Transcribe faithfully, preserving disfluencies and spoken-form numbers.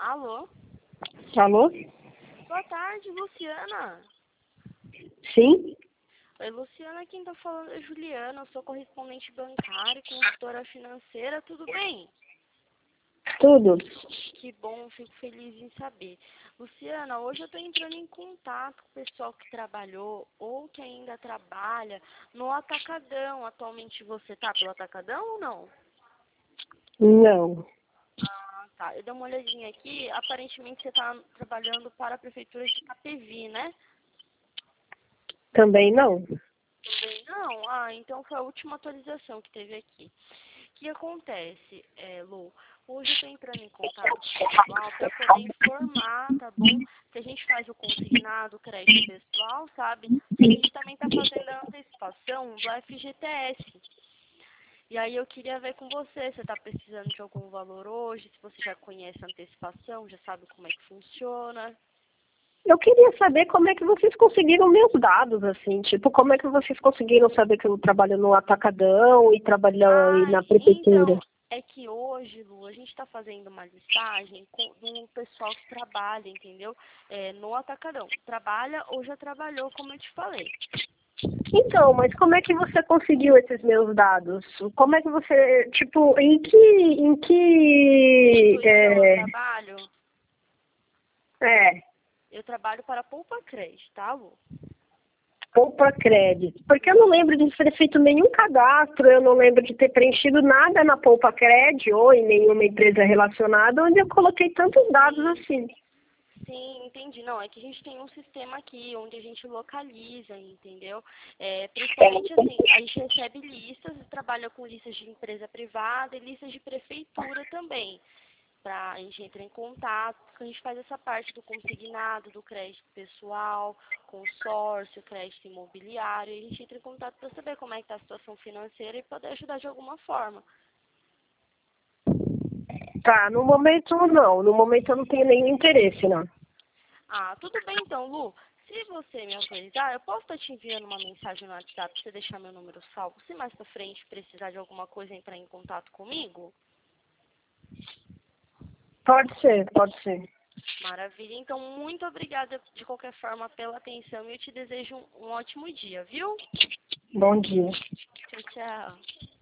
Alô? Alô? Boa tarde, Luciana. Sim? Oi, Luciana, quem tá falando é Juliana. Eu sou correspondente bancária e consultora financeira. Tudo bem? Tudo. Que bom, fico feliz em saber. Luciana, hoje eu estou entrando em contato com o pessoal que trabalhou ou que ainda trabalha no Atacadão. Atualmente você tá pelo Atacadão ou não? Não. Ah, tá. Eu dei uma olhadinha aqui. Aparentemente você está trabalhando para a Prefeitura de Itapevi, né? Também não. Também não? Ah, então foi a última atualização que teve aqui. O que acontece, é, Lu? Hoje eu estou entrando em contato com o pessoal para poder informar, tá bom? Que a gente faz o consignado, o crédito pessoal, sabe? E a gente também está fazendo a antecipação do F G T S. E aí eu queria ver com você, você está precisando de algum valor hoje, se você já conhece a antecipação, já sabe como é que funciona. Eu queria saber como é que vocês conseguiram meus dados, assim, tipo, como é que vocês conseguiram saber que eu trabalho no Atacadão e trabalho aí Ah, na prefeitura? então, é que hoje, Lu, a gente está fazendo uma listagem com, do pessoal que trabalha, entendeu? É, no Atacadão. Trabalha ou já trabalhou, como eu te falei. Então, mas como é que você conseguiu esses meus dados? Como é que você, tipo, em que, em que, Instituição eu é, trabalho? é, Eu trabalho para a Poupa Crédito, tá, Lu? Poupa Crédito? Porque eu não lembro de ter feito nenhum cadastro, eu não lembro de ter preenchido nada na Poupa Crédito ou em nenhuma empresa relacionada onde eu coloquei tantos dados assim. Sim, entendi. Não, é que a gente tem um sistema aqui onde a gente localiza, entendeu? É, principalmente assim, a gente recebe listas, trabalha com listas de empresa privada e listas de prefeitura também. Pra, a gente entra em contato, a gente faz essa parte do consignado, do crédito pessoal, consórcio, crédito imobiliário, e a gente entra em contato para saber como é que está a situação financeira e poder ajudar de alguma forma. Tá, no momento não, no momento eu não tenho nenhum interesse, não. Ah, tudo bem então, Lu. Se você me autorizar, eu posso estar te enviando uma mensagem no WhatsApp para você deixar meu número salvo. Se mais pra frente precisar de alguma coisa, entrar em contato comigo? Pode ser, pode ser. Maravilha. Então, muito obrigada de qualquer forma pela atenção e eu te desejo um, um ótimo dia, viu? Bom dia. Tchau, tchau.